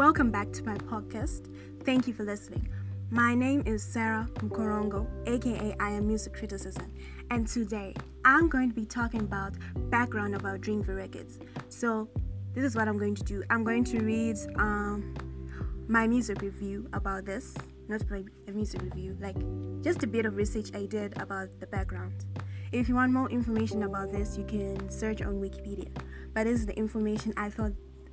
Welcome back to my podcast. Thank you for listening. My name is Sarah Mkorongo, aka I Am Music Criticism, and today I'm going to be talking about background about Dreamville Records. So this is what I'm going to do. I'm going to read my music review about this, not a music review, like just a bit of research I did about the background. If you want more information about this, you can search on Wikipedia. But this is the information I thought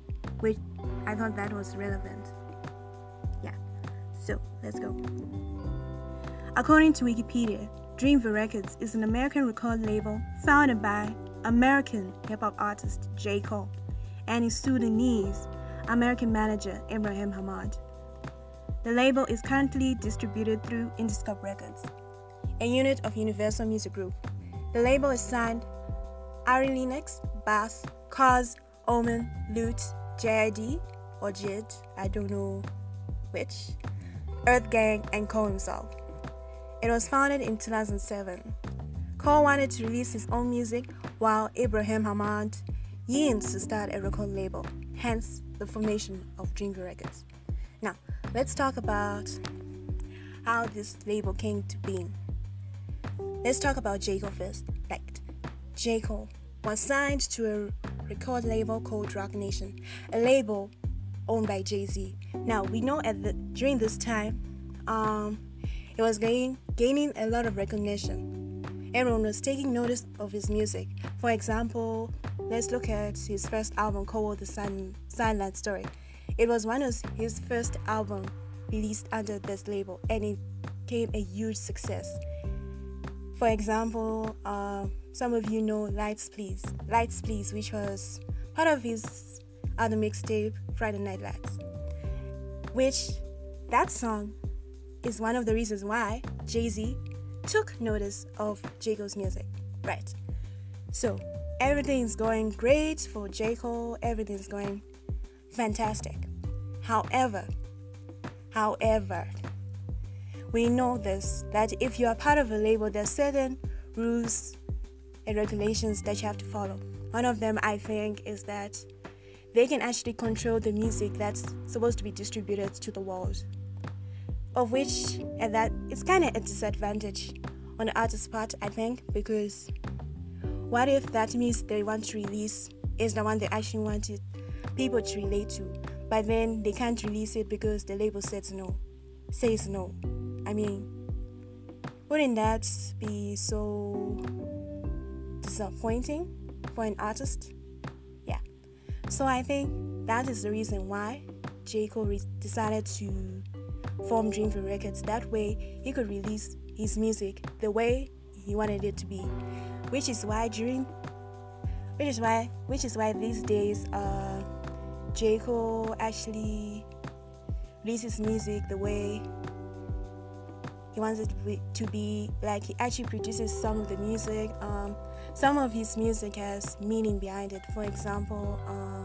that was relevant. Yeah, so let's go. According to Wikipedia, Dreamville Records is an American record label founded by American hip-hop artist J. Cole and his Sudanese American manager Ibrahim Hamad. The label is currently distributed through Interscope Records, a unit of Universal Music Group. The label is signed Ari Lennox, Bass, Cause, Omen, Lute, JID or JID, I don't know which, Earth Gang, and Cole himself. It was founded in 2007. Cole wanted to release his own music while Ibrahim Hamad yearned to start a record label, hence the formation of Dreamville Records. Now, let's talk about how this label came to be. Let's talk about J. Cole first. J. Cole was signed to a record label called Roc Nation, a label owned by Jay-Z. Now, we know during this time, it was gaining a lot of recognition. Everyone was taking notice of his music. For example, let's look at his first album called The Silent Story. It was one of his first albums released under this label, and it became a huge success. For example, some of you know Lights Please, which was part of his other mixtape, Friday Night Lights, which that song is one of the reasons why Jay-Z took notice of J. Cole's music, right? So, everything's going great for J. Cole, everything's going fantastic. However, we know that if you are part of a label, there are certain rules and regulations that you have to follow. One of them, I think, is that they can actually control the music that's supposed to be distributed to the world, of which, and that it's kind of a disadvantage on the artist's part, I think, because what if that music they want to release is the one they actually wanted people to relate to, but then they can't release it because the label says no. I mean, wouldn't that be so disappointing for an artist? Yeah. So I think that is the reason why J. Cole decided to form Dreamville Records. That way he could release his music the way he wanted it to be. Which is why these days J. Cole actually releases music the way he wants it to be. Like, he actually produces some of the music. Some of his music has meaning behind it. For example,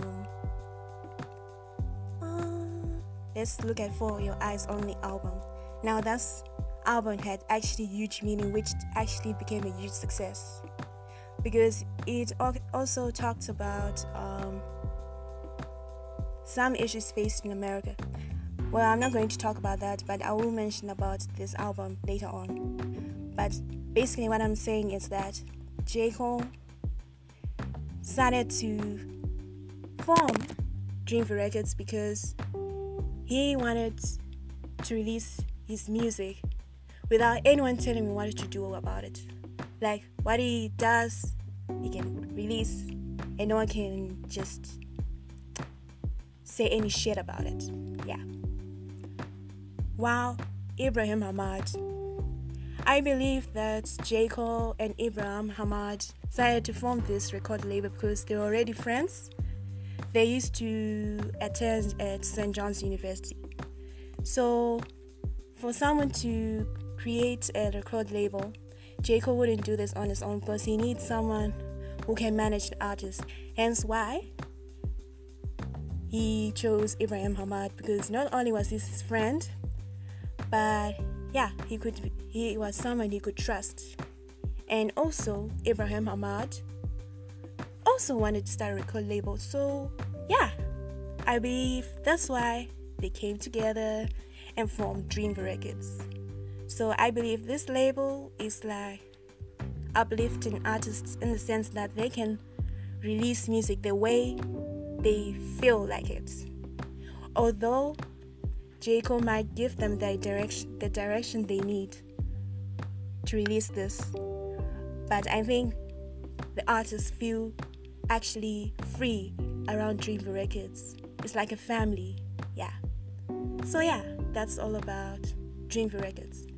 let's look at For Your Eyes Only album. Now, that album had actually huge meaning, which actually became a huge success because it also talked about some issues faced in America. Well, I'm not going to talk about that, but I will mention about this album later on. But basically what I'm saying is that J. Cole started to form Dreamville Records because he wanted to release his music without anyone telling him what to do about it. Like, what he does, he can release, and no one can just say any shit about it. Yeah. While Ibrahim Hamad, I believe that J. Cole and Ibrahim Hamad decided to form this record label because they were already friends. They used to attend at St. John's University. So, for someone to create a record label, J. Cole wouldn't do this on his own because he needs someone who can manage the artist. Hence why he chose Ibrahim Hamad, because not only was this his friend, but yeah, he was someone he could trust. And also, Ibrahim Hamad also wanted to start a record label. So yeah, I believe that's why they came together and formed Dreamville Records. So I believe this label is like uplifting artists in the sense that they can release music the way they feel like it. Although J. Cole might give them the direction they need to release this, but I think the artists feel actually free around Dreamville Records. It's like a family, yeah. So yeah, that's all about Dreamville Records.